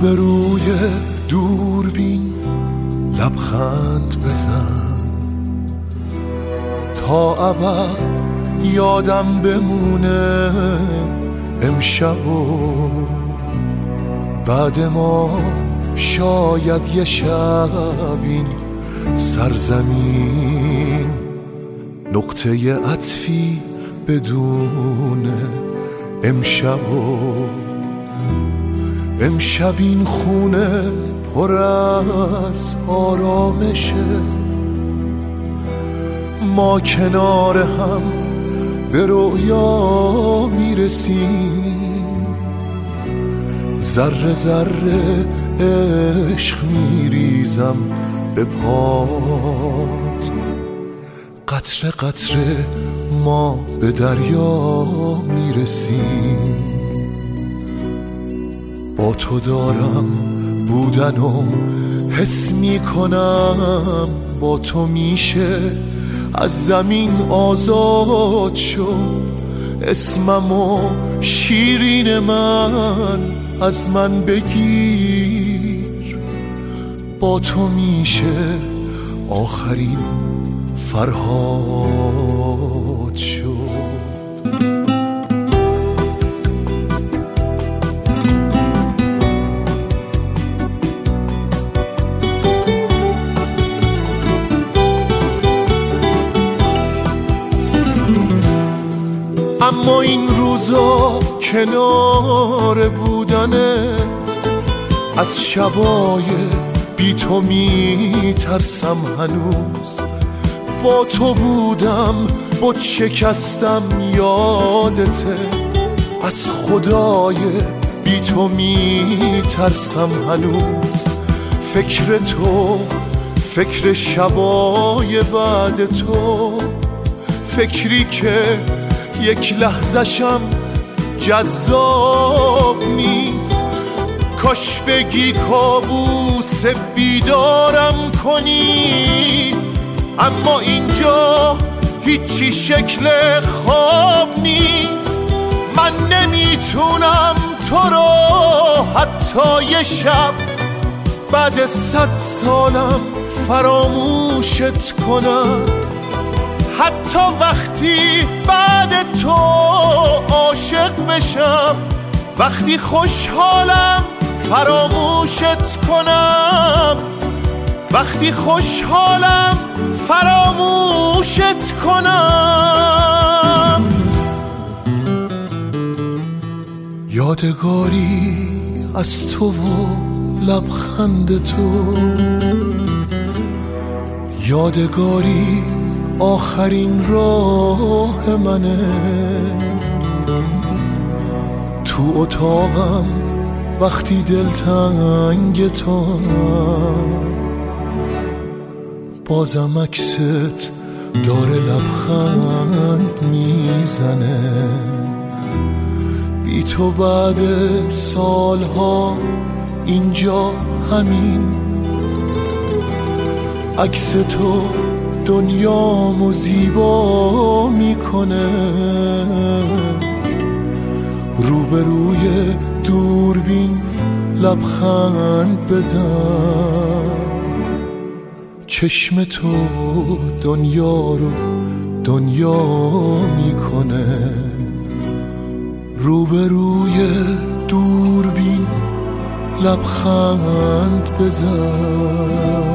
روبروی دوربین لبخند بزن تا ابد یادم بمونه امشب و بعد ما شاید یه شب این سرزمین نقطه عطفی بدون امشب و امشب این خونه پر از آرامشه، ما کنار هم به رویا میرسیم، ذره ذره عشق میریزم به پات، قطره قطره ما به دریا میرسیم. با تو دارم بودن و حس میکنم، با تو میشه از زمین آزاد شد، اسممو شیرین من از من بگیر، با تو میشه آخرین فرهاد شد. اما این روزا کنار بودنت از شبای بی تو میترسم هنوز، با تو بودم بت شکستم یادته، از خدای بی تو میترسم هنوز، فکر تو، فکر شبای بعد تو، فکری که یک لحظه‌شم جذاب نیست، کاش بگی کابوس بیدارم کنی، اما اینجا هیچی شکل خواب نیست، من نمیتونم تو رو حتی یه شب بعد 100 سالم فراموشت کنم، حتی وقتی بعد تو عاشق بشم، وقتی خوشحالم فراموشت کنم، وقتی خوشحالم فراموشت کنم. یادگاری از تو و لبخند تو، یادگاری آخرین راه منه، تو اتاقم وقتی دلتنگ تو بازم عکست داره لبخند میزنه، بی تو بعد سالها اینجا همین عکس تو دنیامو زیبا میکنه، روبروی دوربین لبخند بزن، چشم تو دنیا رو دنیا میکنه، روبروی دوربین لبخند بزن.